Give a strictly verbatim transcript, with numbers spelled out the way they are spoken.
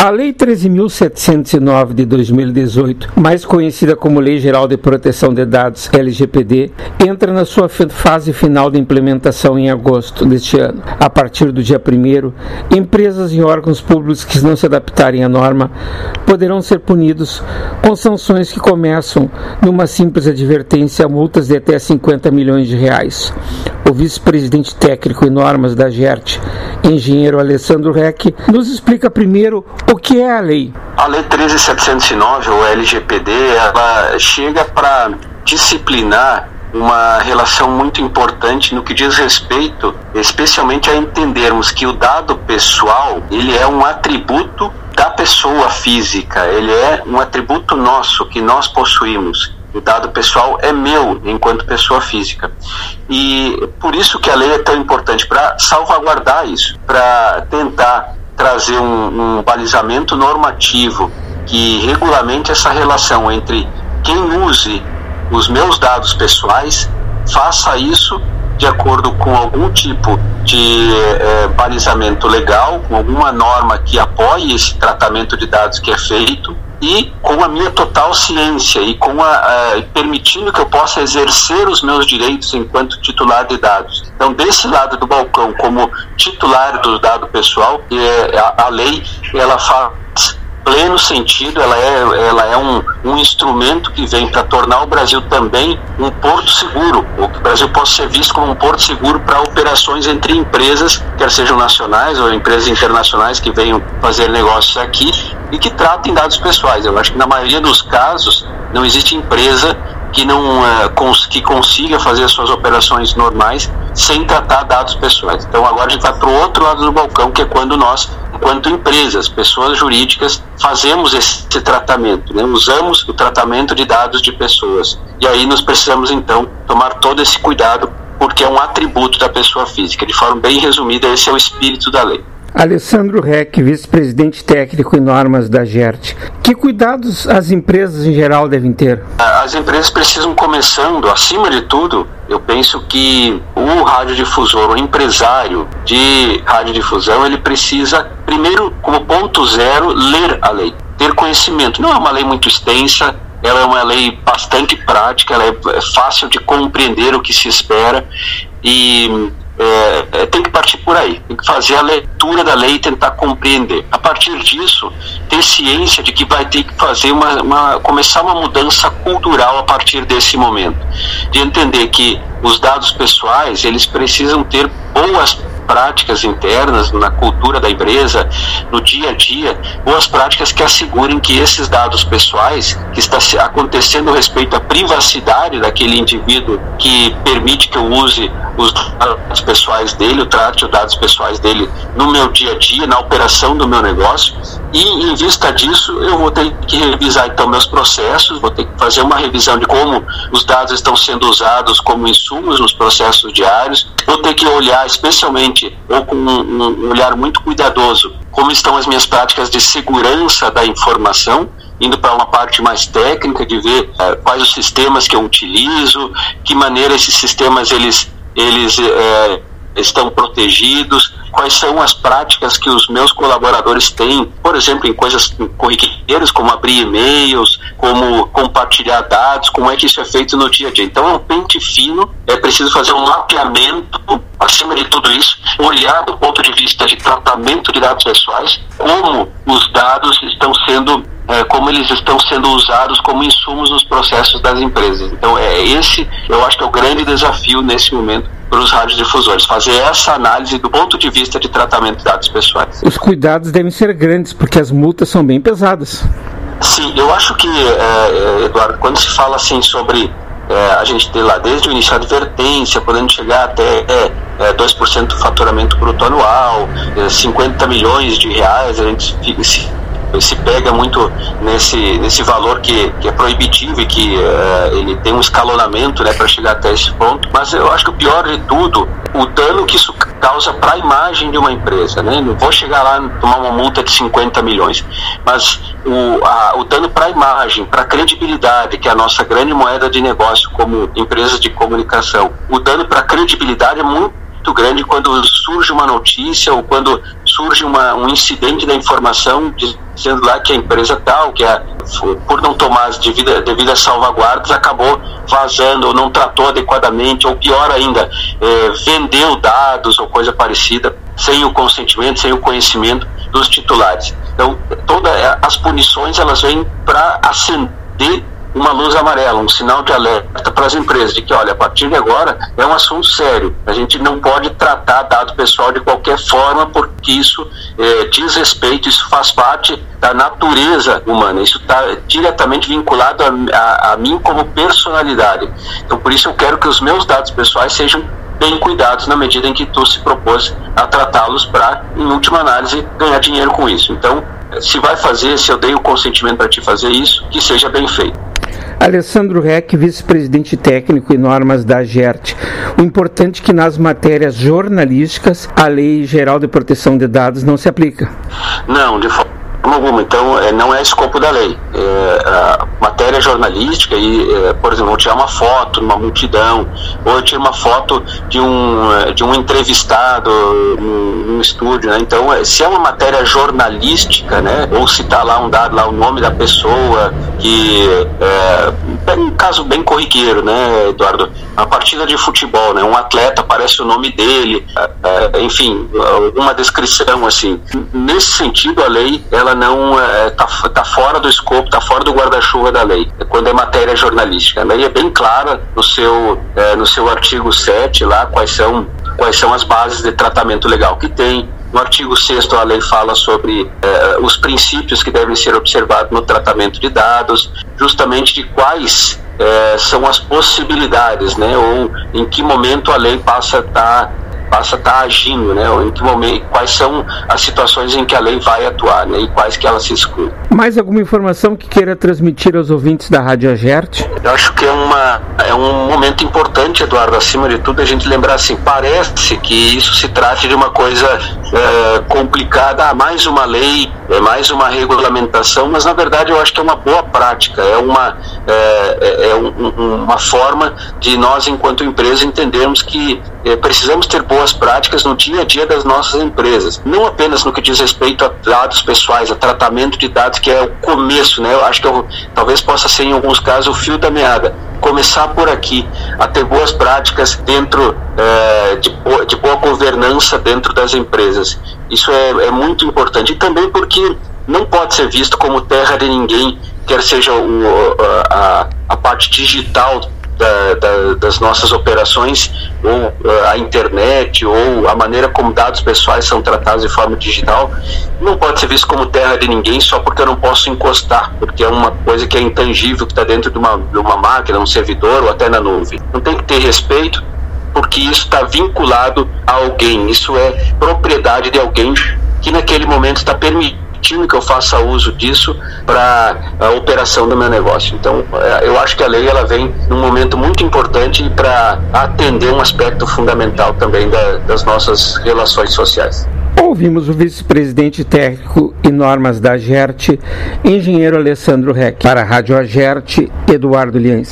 A Lei treze mil setecentos e nove de dois mil e dezoito, mais conhecida como Lei Geral de Proteção de Dados, L G P D, entra na sua fase final de implementação em agosto deste ano. A partir do dia primeiro, empresas e órgãos públicos que não se adaptarem à norma poderão ser punidos com sanções que começam numa simples advertência a multas de até cinquenta milhões de reais. O vice-presidente técnico em normas da GERT, engenheiro Alessandro Reck, nos explica primeiro o que é a lei. A Lei treze mil setecentos e nove, ou L G P D, ela chega para disciplinar uma relação muito importante no que diz respeito, especialmente a entendermos que o dado pessoal, ele é um atributo da pessoa física, ele é um atributo nosso, que nós possuímos. O dado pessoal é meu, enquanto pessoa física. E por isso que a lei é tão importante, para salvaguardar isso, para tentar trazer um, um balizamento normativo que regulamente essa relação entre quem use os meus dados pessoais faça isso de acordo com algum tipo de eh, balizamento legal, com alguma norma que apoie esse tratamento de dados que é feito, e com a minha total ciência e com a, a, permitindo que eu possa exercer os meus direitos enquanto titular de dados. Então, desse lado do balcão, como titular do dado pessoal, é, a, a lei ela faz pleno sentido, ela é, ela é um, um instrumento que vem para tornar o Brasil também um porto seguro, ou que o Brasil possa ser visto como um porto seguro para operações entre empresas, quer sejam nacionais ou empresas internacionais que venham fazer negócios aqui e que tratem dados pessoais. Eu acho que na maioria dos casos não existe empresa que não uh, cons- que consiga fazer as suas operações normais sem tratar dados pessoais. Então agora a gente vai para o outro lado do balcão, que é quando nós, enquanto empresas, pessoas jurídicas, fazemos esse tratamento, né? Usamos o tratamento de dados de pessoas. E aí nós precisamos então tomar todo esse cuidado, porque é um atributo da pessoa física. De forma bem resumida, esse é o espírito da lei. Alessandro Reck, vice-presidente técnico em normas da GERT. Que cuidados as empresas em geral devem ter? As empresas precisam, começando, acima de tudo, eu penso que o radiodifusor, o empresário de radiodifusão, ele precisa, primeiro, como ponto zero, ler a lei, ter conhecimento. Não é uma lei muito extensa, ela é uma lei bastante prática, ela é fácil de compreender o que se espera e É, tem que partir por aí, tem que fazer a leitura da lei e tentar compreender. A partir disso, ter ciência de que vai ter que fazer uma, uma, começar uma mudança cultural a partir desse momento, de entender que os dados pessoais, eles precisam ter boas práticas internas na cultura da empresa, no dia a dia, boas práticas que assegurem que esses dados pessoais, que está acontecendo respeito à privacidade daquele indivíduo que permite que eu use os dados pessoais dele, eu trate os dados pessoais dele no meu dia a dia, na operação do meu negócio, e em vista disso eu vou ter que revisar então meus processos, vou ter que fazer uma revisão de como os dados estão sendo usados como insumos nos processos diários, vou ter que olhar especialmente ou com um, um olhar muito cuidadoso como estão as minhas práticas de segurança da informação, indo para uma parte mais técnica de ver uh, quais os sistemas que eu utilizo, que maneira esses sistemas eles, eles uh, estão protegidos, quais são as práticas que os meus colaboradores têm, por exemplo, em coisas corriqueiras, como abrir e-mails, como compartilhar dados, como é que isso é feito no dia a dia. Então é um pente fino, é preciso fazer um mapeamento, acima de tudo isso, olhar do ponto de vista de tratamento de dados pessoais, como os dados estão sendo, é, como eles estão sendo usados como insumos nos processos das empresas. Então é esse, eu acho que é o grande desafio nesse momento para os radiodifusores, fazer essa análise do ponto de vista de tratamento de dados pessoais. Os cuidados devem ser grandes, porque as multas são bem pesadas. Sim, eu acho que, é, Eduardo, quando se fala assim sobre é, a gente ter lá desde o início a advertência, podendo chegar até é, é, dois por cento do faturamento bruto anual, é, cinquenta milhões de reais, a gente se, se pega muito nesse, nesse valor que, que é proibitivo e que uh, ele tem um escalonamento, né, para chegar até esse ponto. Mas eu acho que o pior de tudo, o dano que isso causa para a imagem de uma empresa, né? Não vou chegar lá e tomar uma multa de cinquenta milhões, mas o, a, o dano para a imagem, para a credibilidade, que é a nossa grande moeda de negócio como empresa de comunicação, o dano para a credibilidade é muito muito grande quando surge uma notícia ou quando surge uma, um incidente da informação dizendo lá que a empresa tal, que a, por não tomar as devidas, devidas salvaguardas, acabou vazando ou não tratou adequadamente, ou pior ainda, é, vendeu dados ou coisa parecida, sem o consentimento, sem o conhecimento dos titulares. Então, todas as punições, elas vêm para acender uma luz amarela, um sinal de alerta para as empresas, de que, olha, a partir de agora é um assunto sério, a gente não pode tratar dado pessoal de qualquer forma, porque isso é, diz respeito, isso faz parte da natureza humana, isso está diretamente vinculado a, a, a mim como personalidade. Então, por isso eu quero que os meus dados pessoais sejam bem cuidados na medida em que tu se propôs a tratá-los para, em última análise, ganhar dinheiro com isso. Então, se vai fazer, se eu dei o consentimento para te fazer isso, que seja bem feito. Alessandro Reck, vice-presidente técnico e normas da AGERT. O importante é que nas matérias jornalísticas a Lei Geral de Proteção de Dados não se aplica. Não, de forma alguma. Então, não é escopo da lei. É, a matéria jornalística, e, é, por exemplo, eu tirar uma foto numa multidão, ou eu tiro uma foto de um, de um entrevistado num, num estúdio, né? Então, se é uma matéria jornalística, né, ou citar lá um dado, lá o nome da pessoa, que é, é um caso bem corriqueiro, né, Eduardo? Uma partida de futebol, né? Um atleta, aparece o nome dele, é, enfim, uma descrição assim. Nesse sentido, a lei, ela não está é, tá fora do escopo, está fora do guarda-chuva da lei, quando é matéria jornalística. A lei é bem clara no seu, é, no seu artigo sete, lá, quais são, quais são as bases de tratamento legal que tem. No artigo sexto, a lei fala sobre eh, os princípios que devem ser observados no tratamento de dados, justamente de quais eh, são as possibilidades, né, ou em que momento a lei passa a estar passa a estar agindo, né, ou em que momento, quais são as situações em que a lei vai atuar, né, e quais que ela se exclui. Mais alguma informação que queira transmitir aos ouvintes da Rádio AGERT? Eu acho que é, uma, é um momento importante, Eduardo, acima de tudo, a gente lembrar assim, parece que isso se trata de uma coisa é, complicada, ah, mais uma lei, é mais uma regulamentação, mas na verdade eu acho que é uma boa prática, é uma, é, é um, uma forma de nós, enquanto empresa, entendermos que é, precisamos ter boas práticas no dia a dia das nossas empresas, não apenas no que diz respeito a dados pessoais, a tratamento de dados, que é o começo, né? Eu acho que eu, talvez possa ser em alguns casos o fio da meada, começar por aqui, a ter boas práticas dentro é, de, de boa governança dentro das empresas. Isso é, é muito importante, e também porque não pode ser visto como terra de ninguém, quer seja o, a, a parte digital Da, da, das nossas operações, ou uh, a internet, ou a maneira como dados pessoais são tratados de forma digital, não pode ser visto como terra de ninguém só porque eu não posso encostar, porque é uma coisa que é intangível, que está dentro de uma, de uma máquina, um servidor ou até na nuvem. Não tem que ter respeito, porque isso está vinculado a alguém, isso é propriedade de alguém que naquele momento está permitindo que eu faça uso disso para a operação do meu negócio. Então, eu acho que a lei ela vem num momento muito importante para atender um aspecto fundamental também da, das nossas relações sociais. Ouvimos o vice-presidente técnico e normas da AGERT, engenheiro Alessandro Reck. Para a Rádio AGERT, Eduardo Liens.